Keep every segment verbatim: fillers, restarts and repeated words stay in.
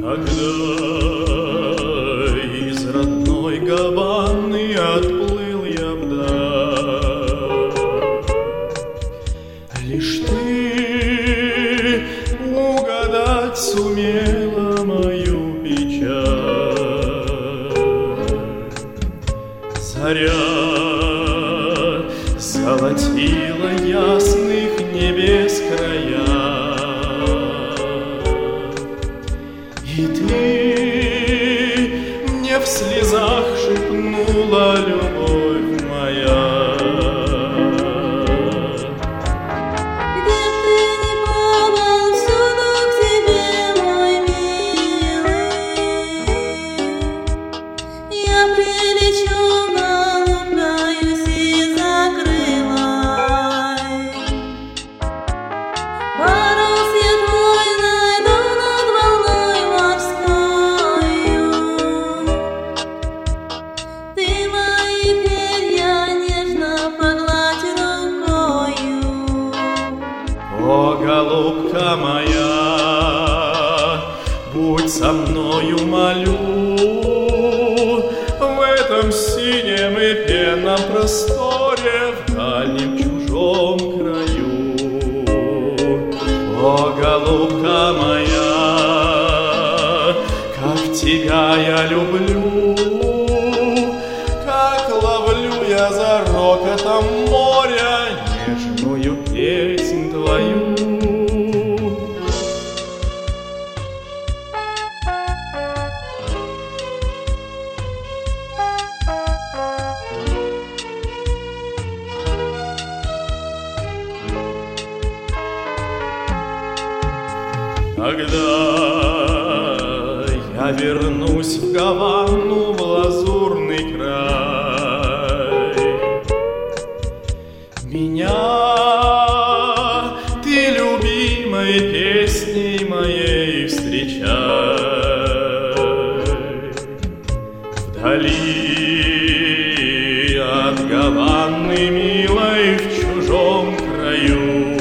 Когда из родной Гаваны отплыл я вдаль, лишь ты угадать сумела мою печаль. Заря золотила ясных небес края, и ты мне в слезах шепнула: любовь моя. Где б ты ни плавал, всюду к тебе, мой милый, я прилечу, налугаюсь и закрылась. Парус я твой найду над волной морскою, ты мои перья нежно погладь рукою. О, голубка моя, будь со мною, молю, в этом синем и пенном просторе, в дальнем чужом краю. О, голубка моя, как тебя я люблю, как ловлю я за рокотом моря нежную песнь твою. Когда я вернусь в Гавану, в лазурный край, меня ты любимой песней моей встречай. Вдали от Гаваны милой, в чужом краю,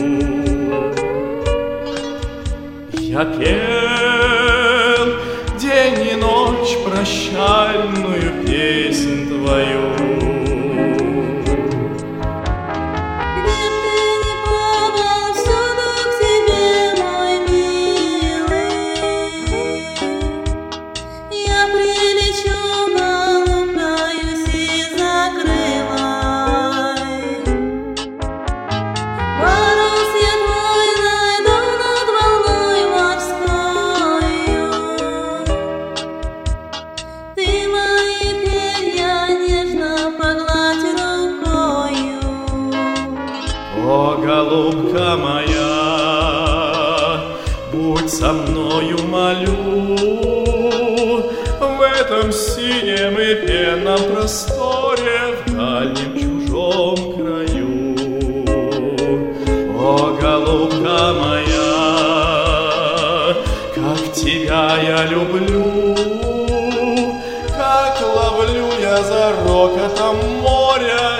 я пел день и ночь прощальную песнь твою. Где б ты ни плавал, всюду к тебе, мой милый, я прилечу, налугаюсь и закрылась. Парус я твой найду над волной морскою, ты мои перья нежно погладь рукою. О, голубка моя, будь со мною, молю, в этом синем и пенном просторе, в дальнем чужом краю. О, голубка моя, как тебя я люблю, как ловлю я за рокотом моря